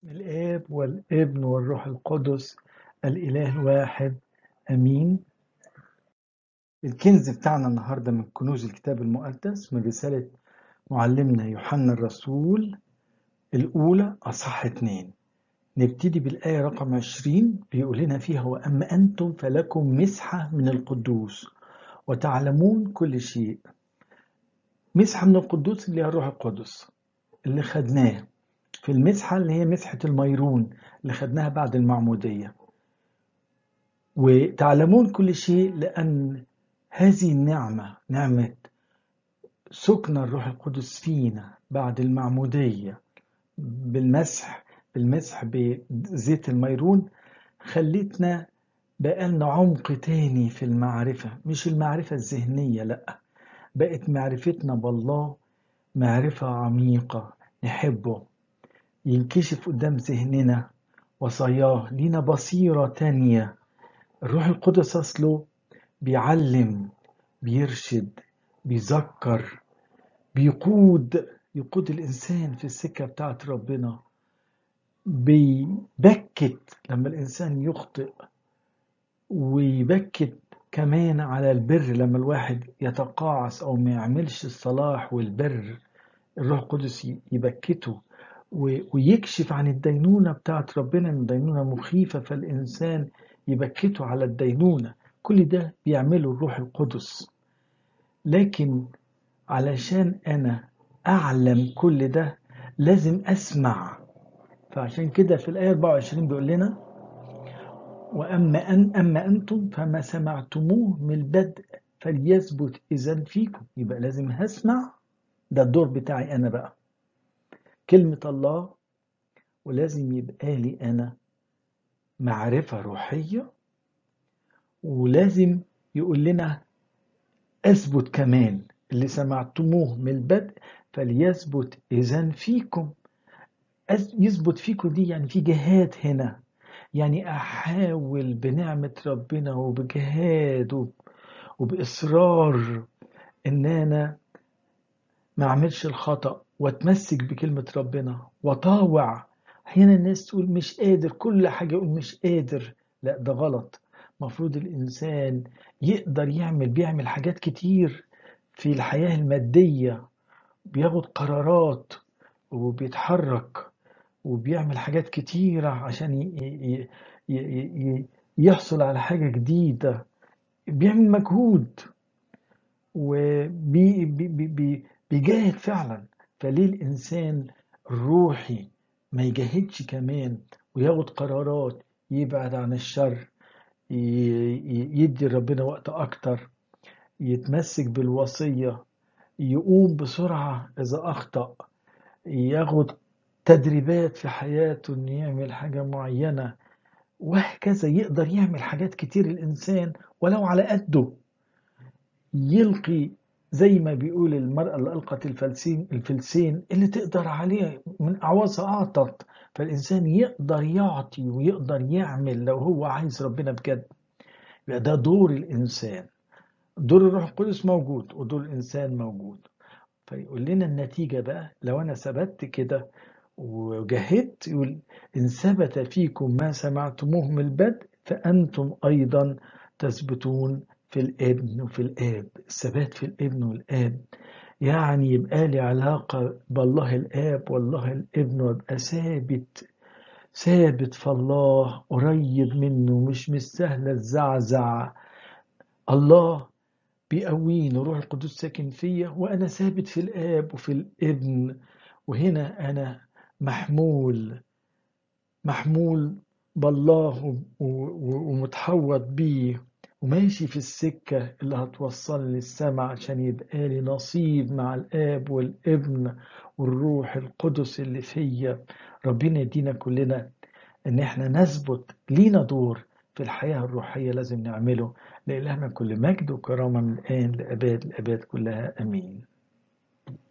الآب والابن والروح القدس الإله الواحد أمين. الكنز بتاعنا النهاردة من كنوز الكتاب المقدس من رسالة معلمنا يوحنا الرسول الأولى أصحاح 2. نبتدي بالآية رقم 20 بيقول لنا فيها: وأما أنتم فلكم مسحة من القدوس وتعلمون كل شيء. مسحة من القدوس اللي هي الروح القدس اللي خدناه في المسحة اللي هي مسحة الميرون اللي خدناها بعد المعمودية. وتعلمون كل شيء لأن هذه النعمة نعمة سكن الروح القدس فينا بعد المعمودية بالمسح بزيت الميرون خلتنا بقالنا عمق تاني في المعرفة، مش المعرفة الذهنية، لأ، بقت معرفتنا بالله معرفة عميقة نحبه، ينكشف قدام ذهننا وصاياه، لينا بصيرة تانية. الروح القدس أصله بيعلم، بيرشد، بيذكر، يقود الإنسان في السكة بتاعت ربنا، بيبكت لما الإنسان يخطئ، ويبكت كمان على البر لما الواحد يتقاعس أو ما يعملش الصلاح والبر. الروح القدس يبكته ويكشف عن الدينونة بتاعت ربنا، إن الدينونة مخيفة، فالإنسان يبكته على الدينونة. كل ده بيعمله الروح القدس. لكن علشان أنا أعلم كل ده لازم أسمع. فعشان كده في الآية 24 بيقول لنا: أما أنتم فما سمعتموه من البدء فليثبت إذن فيكم. يبقى لازم هسمع، ده الدور بتاعي أنا بقى، كلمة الله، ولازم يبقى لي أنا معرفة روحية، ولازم يقول لنا أثبت كمان. اللي سمعتموه من البدء فليثبت إذن فيكم. يثبت فيكم دي يعني في جهاد هنا، يعني أحاول بنعمة ربنا وبجهاد وبإصرار إن أنا ما أعملش الخطأ وأتمسك بكلمة ربنا وطاوع. أحيانا الناس تقول مش قادر، كل حاجة يقول مش قادر. لا، ده غلط. مفروض الإنسان يقدر بيعمل حاجات كتير في الحياة المادية، بياخد قرارات وبيتحرك وبيعمل حاجات كتيرة عشان يحصل على حاجة جديدة، بيعمل مجهود وبيجاهد فعلا. فليه الإنسان الروحي ما يجاهدش كمان وياخد قرارات، يبعد عن الشر، يدي ربنا وقت أكتر، يتمسك بالوصية، يقوم بسرعة إذا أخطأ، ياخد تدريبات في حياته إنه يعمل حاجة معينة، وهكذا. يقدر يعمل حاجات كتير الإنسان ولو على قده. يلقي زي ما بيقول المرأة اللي ألقت الفلسين اللي تقدر عليه من أعوازها أعطت. فالإنسان يقدر يعطي ويقدر يعمل لو هو عايز ربنا بجد. يبقى ده دور الإنسان. دور الروح القدس موجود ودور الإنسان موجود. فيقول لنا النتيجة بقى لو أنا ثبت كده وجاهدت، يقول: إن ثبت فيكم ما سمعتموه من البدء فأنتم أيضا تثبتون في الابن وفي الآب. الثبات في الابن والآب يعني يبقى لي علاقة بالله الآب والله الابن، وابقى ثابت في الله، قريب منه، مش سهل الزعزع. الله بيقويني، روح القدس ساكن فيا، وأنا ثابت في الآب وفي الابن. وهنا أنا محمول بالله ومتحوط بيه، وماشي في السكة اللي هتوصلني للسماء عشان يبقى لي نصيب مع الآب والابن والروح القدس اللي فيا. ربنا يدينا كلنا ان احنا نثبت، لينا دور في الحياة الروحية لازم نعمله. لإلهنا كل مجد وكرامة من الآن لأباد الأباد كلها، أمين.